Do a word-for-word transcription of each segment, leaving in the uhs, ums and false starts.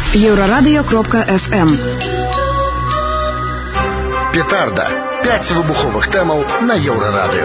Еврорадио кропка эф эм. Петарда. Пять выбуховых тэмаў на Еврорадио.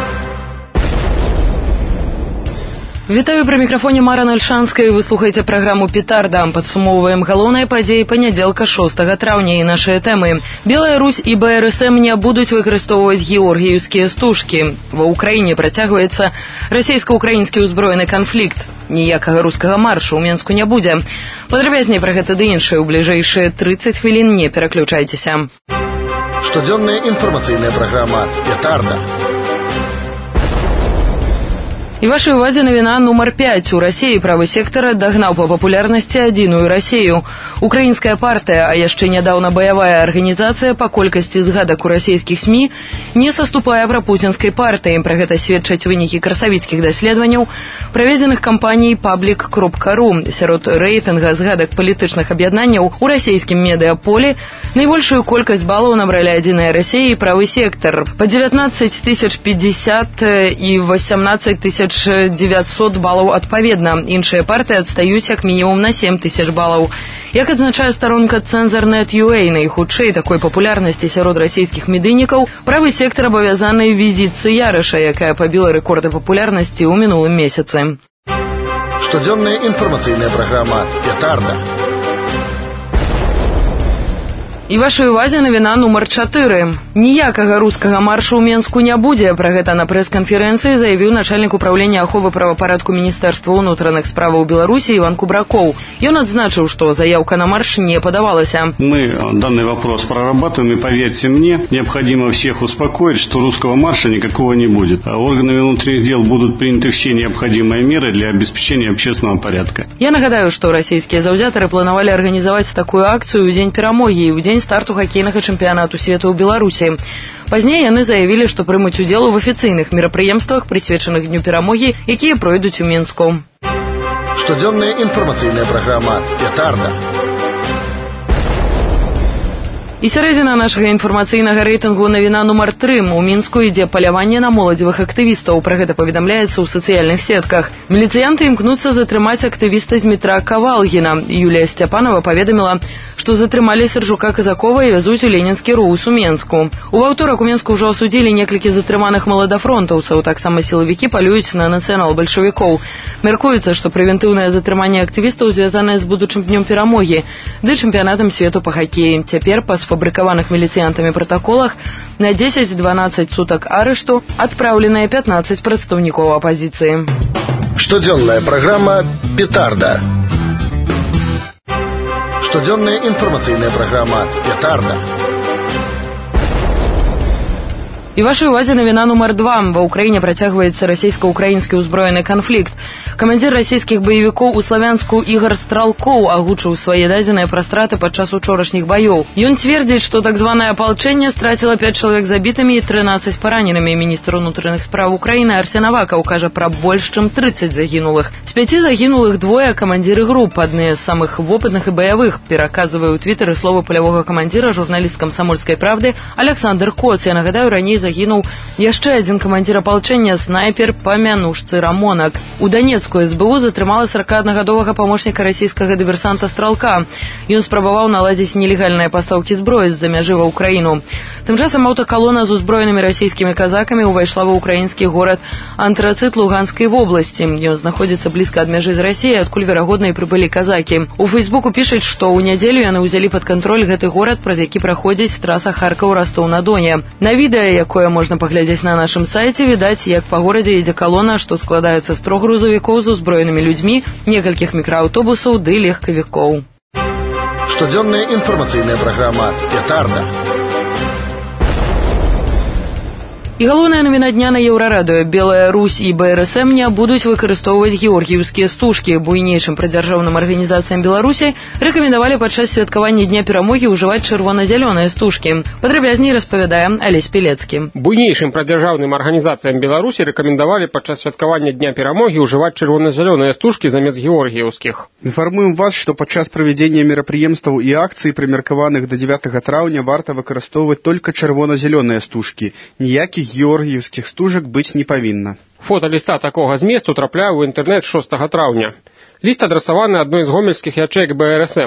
Вітаю, пры мікрафоне Мара Нальшанская. Вы слухаеце праграму «Петарда». Падсумоўваем галоўныя падзеі панядзелка шостага траўня і нашыя тэмы. Белая Русь і бэ эр эс эм не будуць выкарыстоўваць георгіеўскія стужкі. Ва ўкраіне працягваецца расійска-украінскі ўзброены канфлікт. Ніякага рускага маршу ў Менску не будзе. Падрабязней пра гэта ды іншае ў бліжэйшыя трыццаць хвілін, не пераключайцеся. Штодзённая інфармацыйная праграма «Петарда». І вашай увазе навіна нумар пяць. У Расіі правы сектара дагнаў па папулярнасці адзіную Расію. Украінская партыя, а яшчэ нядаўна баявая арганізацыя па колькасці згадак у расійскіх СМІ не саступае прапуцінскай партыі. Пра гэта сведчаць вынікі красавіцкіх даследаванняў, праведзеных кампаніяй паблік кропка ру. Сярод рэйтынга згадак палітычных аб'яднанняў у расійскім медыаполі найбольшую колькасць балаў набралі адзіная Расія і правы сектар. Па дзевятнаццаць тысяч пятьдесят і восемнадцать тысяч девятьсот балаў адпаведна. Іншыя партыі адстаюць як мінімум на сем тысяч балаў. Як адзначае старонка Цензор.нет ю эй, найхутчэй такой папулярнасці сярод расійскіх медыйнікаў правы сектар абавязаны візітцы Ярыша, якая пабіла рэкорды папулярнасці ў мінулым месяцы. Штодзённая інфармацыйная праграма «Петарда». І вашай увазе навіна нумар чатыры. Ніякага рускага маршу ў Менску не будзе. Пра гэта на прэс-канферэнцыі заявіў начальнік управлення аховы правапарадку Міністэрства ўнутраных справаў Беларусі Іван Кубракоў. Ён адзначыў, што заявка на марш не подавалася. Мы данный вопрос прорабатываем, и поверьте мне, необходимо всех успокоить, что русского марша никакого не будет. А органами внутренних дел будут приняты все необходимые меры для обеспечения общественного порядка. Я нагадаю, што расійскія заўзятары планавалі арганізаваць такую акцыю ў дзень перамогі і ў дзень старту хакейнага чэмпіянату свету ў Беларусі. Пазней яны заявілі, што прымуць удзел у афіцыйных мерапрыемствах, прысвечаных дню перамогі, якія пройдуць у Мінску. Штодзённая інфармацыйная праграма «Петарда». І сярэдзіна нашага інфармацыйнага рэйтынгу навіна нумар тры. У Мінску ідзе паляванне на моладзевых актывістаў. Пра гэта паведамляецца ў сацыяльных сетках. Міліцыянты імкнуцца затрымаць актывіста з метра Кавалгіна. Юлія Сцяпанова паведаміла, што затрымалі Сержука Казакова і вязуць у ленінскі роўс у Менску. У аўторак у Менску ўжо асудзілі некалькі затрыманых маладафронтаўцаў. Таксама сілавікі палююць на нацыянал-бальшавікоў. Мяркуецца, што прэвентыўнае затрыманне актывістаў звязанае з будучым днём перамогі ды чэмпіянатам свету па хакеі. Цяпер па сфабрыкаваных міліцыянтамі пратаколах на дзесяць-дванаццаць сутак арышту адпраўленыя пятнаццаць прадстаўнікоў апазіцыі. Штодзённая праграма «Петарда». Штодзённая інфармацыйная праграма «Петарда». І вашай увазе навіна нумар два. Ва ўкраіне працягваецца расійска-украінскі ўзброены канфлікт. Камандзір расійскіх баевікоў у Славянску Ігор Стралкоў агучыў свае дадзеныя пра страты падчас учорашніх баёў. Ён цвердзіць, што так званае апалчэнне страціла пяць чалавек забітымі і трынаццаць параненымі. Міністр унутраных спраў Украіны Арсен Авакаў кажа пра больш чым трыццаць загінулых. З пяці загінулых двое камандзіры груп, адны з самых вопытных і баявых. Пераказвае ў твітары словы палявога камандзіра журналіст «Камсамольскай правды» Александр Коц. Я нагадаю, раней загінуў яшчэ адзін камандзір апалчэння, снайпер па мянушцы Рамонак. У Данецку эс бэ у затрымала саракааднагадовага памочніка расійскага дыверсанта Стралка. Ён спрабаваў наладзіць нелегальныя пастаўкі зброі з-за мяжы ва ўкраіну. Тым часам аўтакалона з узброенымі расійскімі казакамі ўвайшла ва ўкраінскі горад Антрацыт Луганскай вобласці. Ён знаходзіцца блізка ад мяжы з Расіяй, адкуль верагодна і прыбылі казакі. У Фейсбуку пішуць, што ў нядзелю яны ўзялі пад кантроль гэты горад, праз які праходзіць траса Харкаў-Растоў-на-Доне. На відэа, якое можна паглядзець на нашым сайце, відаць, як па горадзе ідзе калона, што складаецца з трох грузавікоў з узброенымі людзьмі, некалькіх мікрааўтобусаў ды легкавікоў. Штодзённая інфармацыйная праграма «Петарда». І галоўная навіна дня на Еўрарадыё. Белая Русь і бэ эр эс эм не будуць выкарыстоўваць георгіеўскія стужкі. Буйнейшым прадзяржаўным арганізацыям Беларусі рэкамендавалі падчас святкавання дня перамогі ўжываць чырвона-зялёныя стужкі. Падрабязней распавядае Алесь Пелецкі. Буйнейшым прадзяржаўным арганізацыям Беларусі рэкамендавалі падчас святкавання дня перамогі ўжываць чырвона-зялёныя стужкі замест георгіеўскіх. Інфармуем вас, што падчас правядзення мерапрыемстваў і акцый, прымеркаваных да дзевятага траўня, варта выкарыстоўваць толькі чырвона-зялёныя стужкі. Ніякіх георгіевскіх стужак быць не павінна. Фота ліста такога зместу трапляе ў інтэрнэт шостага траўня. Ліст адрасаваны адной з гомельскіх ячэек бэ эр эс эм.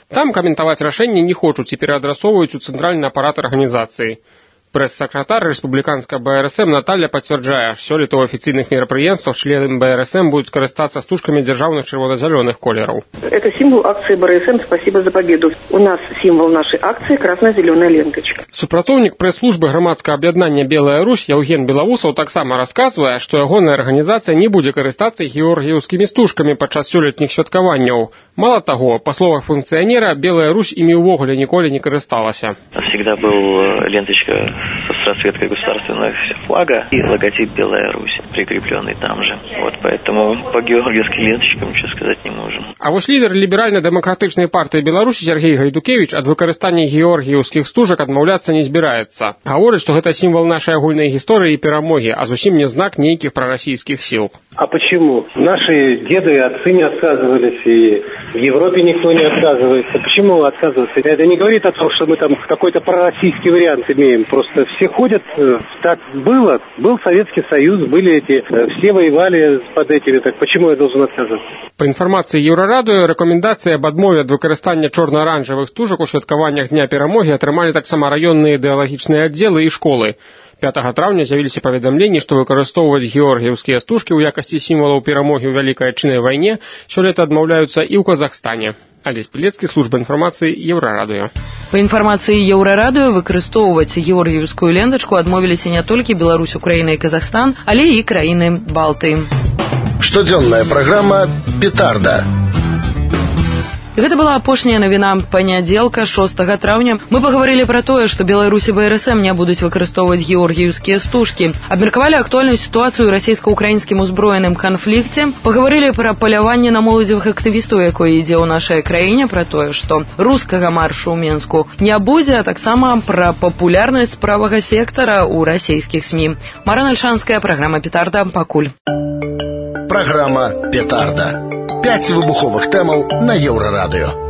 Там каментаваць рашэнне не хочуць і пераадрасоўваюць у цэнтральны апарат арганізацыі. Прэс-сакратар рэспубліканскага бэ эр эс эм Наталья пацвярджае, сёлета ў афіцыйных мерапрыемствах члены бэ эр эс эм будуць карыстацца стужкамі дзяржаўных чырвона-зялёных колераў. Это символ акции бэ эр эс эм «Спасибо за победу». У нас символ нашей акции – красно-зеленая ленточка. Супрацоўнік прэс-службы грамадскага аб'яднання «Белая Русь» Яўген Белавусаў таксама расказвае, што ягоная арганізацыя не будзе карыстацца георгіеўскімі стужкамі падчас сёлетніх святкаванняў. Мало таго, па словах функцыянера, Белая Русь імі ўвогуле ніколі не карысталася. Всегда был ленточка с расцветкой государственного флага и логотип «Белая Русь», прикрепленный там же. Вот поэтому по георгиевским ленточкам ничего сказать не можем. А вось лідар ліберальна-дэмакратычнай партыі Беларусі Сергей Гайдукевич ад выкарыстання георгіеўскіх стужак адмаўляцца не збіраецца. Гаворыць, што гэта сімвал нашай агульнай гісторыі і перамогі, а зусім не знак нейкіх прарасійскіх сіл. А почему? Наши деды и отцы не отказывались, и в Европе никто не отказывается. Почему отказываться? Это не говорит о том, что мы там какой-то пророссийский вариант имеем. Просто все ходят, так было. Был Советский Союз, были эти, все воевали под этими. Так почему я должен отказываться? По информации Еўрарадыё, рэкамендацыі аб адмове ад выкарыстання чорна-аранжавых стужак у святкаваннях Дня перамогі атрымалі таксама раённыя ідэалагічныя аддзелы і школы. пятага траўня з'явіліся паведамленні, што выкарыстоўваць георгіеўскія стужкі ў якасці сімвалаў перамогі ў Вялікай Адчыннай вайне сёлета адмаўляюцца і ў Казахстане. Алесь Пілецкі, служба інфармацыі Еўрарадыё. Па інфармацыі Еўрарадыё, выкарыстоўваць георгіеўскую лентачку адмовіліся не толькі Беларусь, Украіна і Казахстан, але і краіны Балты. Штодзённая праграма «Петарда». Гэта была апошняя навіна панядзелка шостага траўня. Мы пагаварылі пра тое, што Беларусь і бэ эр эс эм не будуць выкарыстоўваць георгіеўскія стужкі. Абмеркавалі актуальную сітуацыю ў расійска-украінскім узброеным канфлікце. Пагаварылі пра паляванне на моладзевых актывістаў, якое ідзе ў нашай краіне, пра тое, што рускага маршу ў Менску не будзе, а таксама пра папулярнасць правага сектара ў расійскіх СМІ. Марына Альшанская, праграма «Петарда». Пакуль. Праграма «Петарда». Пяць выбуховых тэмаў на Еўрарадыё.